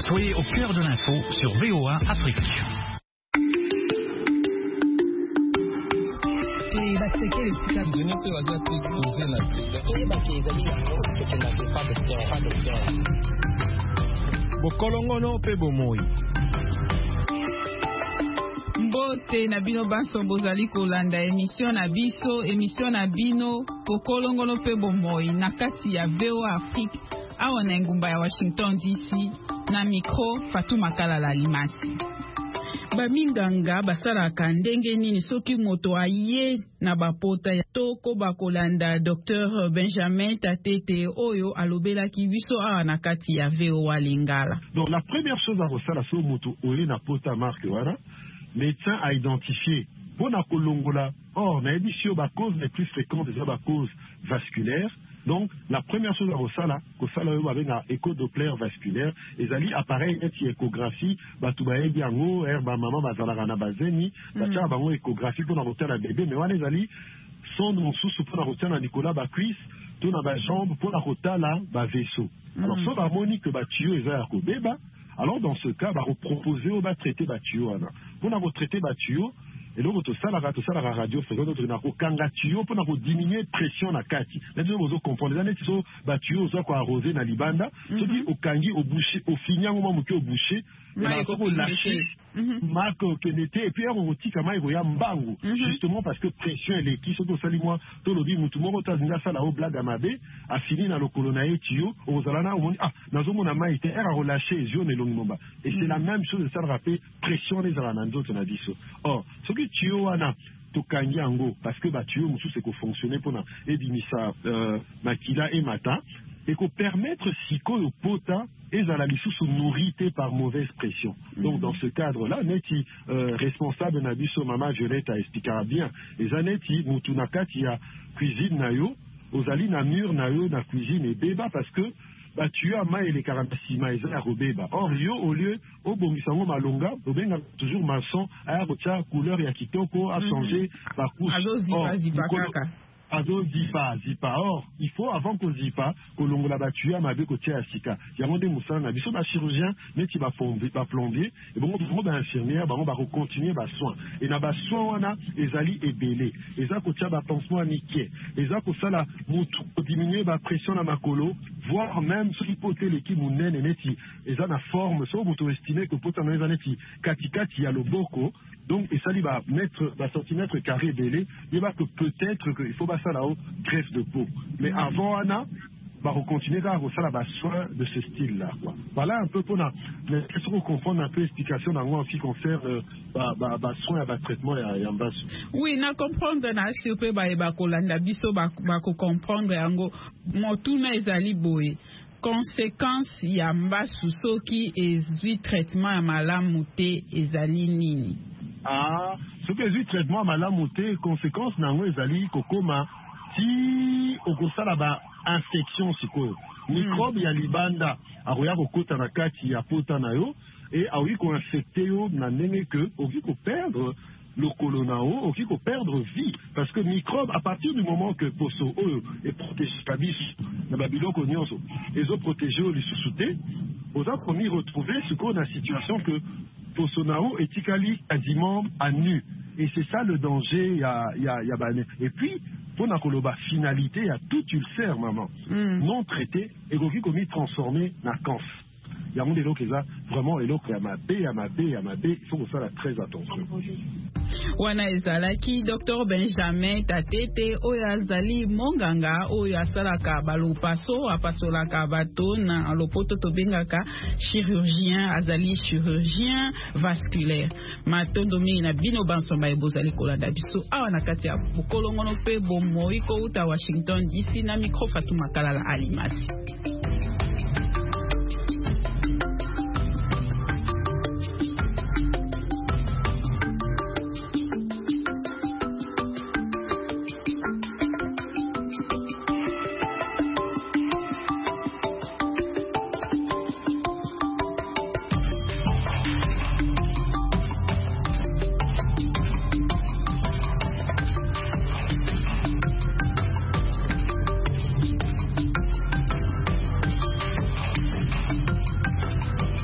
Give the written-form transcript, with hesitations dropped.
Soyez au cœur de l'info sur VOA Afrique. Bokolongono pe bomoi. Mbote na bino banso bozali kolanda émission na bino Bokolongono pe bomoi na kati ya VOA Afrique awa na ngumba ya Washington DC na micro Fatou Makala Limasi. Baminganga basalaka ndenge nini soki moto aye na bapota ya toko bakolanda Dr Benjamin Tatete oyo alobelaki biso awa na kati ya VOA Lingala. Donc la première chose à resala so moto oye na pota marque wana médecin a identifié pour la kolongola. Or na édition ba cause les plus fréquentes déjà ba cause vasculaire. Donc, la première chose à resala, avec un écho-doppler vasculaire, et ali appareil et échographie, batoubaye biango, herba maman, bazalarana bazeni, bacha bango échographie pour la la bébé, mais les ali sont mon sous pour la routine à Nicolas ba cuisse, tout na ba jambe pour la routine là, ba vaisseau. Alors, ça va moni que ba tuyau et à bébé. Alors, dans ce cas, va proposer au ba traiter ba tuyau. Pour la retraiter ba tuyau, et donc tout ça la radio fait notre na ko kanga tuyau pour na ko diminuer pression na kati. Là vous comprendre les années ba tuyau zo ko arroser na libanda, so dit au kangi au boucher au finir au moment au boucher, na ko lâcher marque que n'était et puis on roti kama iko ya mbangu justement parce que pression elle est qui surtout sali moi to lobi mutu moko tazinga sala au blague amabe a fini na lokolo na tuyau au zalana on ah nazo mona maite era relâcher les yeux ne longomba et c'est la même chose ça rappeler pression les zalana d'autres na biso. Or ce que tuyau wana to kangi ango parce que ba tuyau musu c'est ko fonctionner pour na ebimisa makila et mata et qu'on permettre si au pota et à la lisusu nourrité par mauvaise pression. Donc dans ce cadre-là, neti responsable nabiso mama Violette a expliqué bien. Les aneti mutunaka qui a cuisine nayo, ozali na mur nayo na cuisine et béba parce que bah tu as ma et les 46 maïs à robeba. Or yo au lieu au bomisango malonga, au benga toujours maçon à rocha couleur ya kitoko a changer ba couche. Ado zipa. Or, il faut avant qu'on zipa, que l'on l'a battu à ma bé côté à Sika. Il y a des moussans, il y a des chirurgiens, mais qui va plombier, et bon, on va infirmière, on va continuer les soins. Et na soin, on a, les ali et belé. Et ça, côté à pansement à niquer. Et ça, pour ça, la, pour diminuer la pression à ma colo, voire même, ce qui peut être l'équipe ou naine et neti. Et ça, la forme, ça, vous estimez que pour ta maison, neti, katikati, il y a le boko. Donc, et ça, il va mettre, centimètre carré belé, il va que peut-être qu'il faut ça là-haut, greffe de peau. Mais avant, Anna, va continuer à avoir soin de ce style-là. Voilà un peu pour qu'est-ce qu'on comprend un peu l'explication en ce qui concerne soin et traitement et en bas. Oui, na comprendre na si on peut kolanda biso comprendre yango motuna ezali boye. Conséquence ya mbasu soki ezui traitement ya malamu te ezali nini? Ah, ce que j'ai traitement malamu te conséquence nango ezali kokoma ti okosala ba infection sikoyo microbe ya libanda akoya kokota na kati ya pota na yo et aoki ko infecter yo na ndenge que oki ko perdre le colonao, oki ko perdre vie parce que microbe à partir du moment que poso oyo est protégé kabis na babiloko nyonso ezo protéger les sous-souté oza promis retrouver ce qu'on a situation que Posonao est quasiment à nu. Et c'est ça le danger, il y a bané. Et puis, pour la finalité, il y a tout ulcère, maman. Non traité, et qui commis transformé na cancer. Il y a des gens qui vraiment et l'autre à ma B, il faut faire très attention. Wana ezalaki Dr Benjamin Tatete oyo azali monganga oyo asalaka balupaso apasolaka bato na lopoto tobengaka chirurgien azali chirurgien vasculaire matondo mingi na bino bansomba ebozali kolanda biso awa na kati ya Bokolongono pe bomoi kouta Washington DC na micro Fatou Makala Alimasi.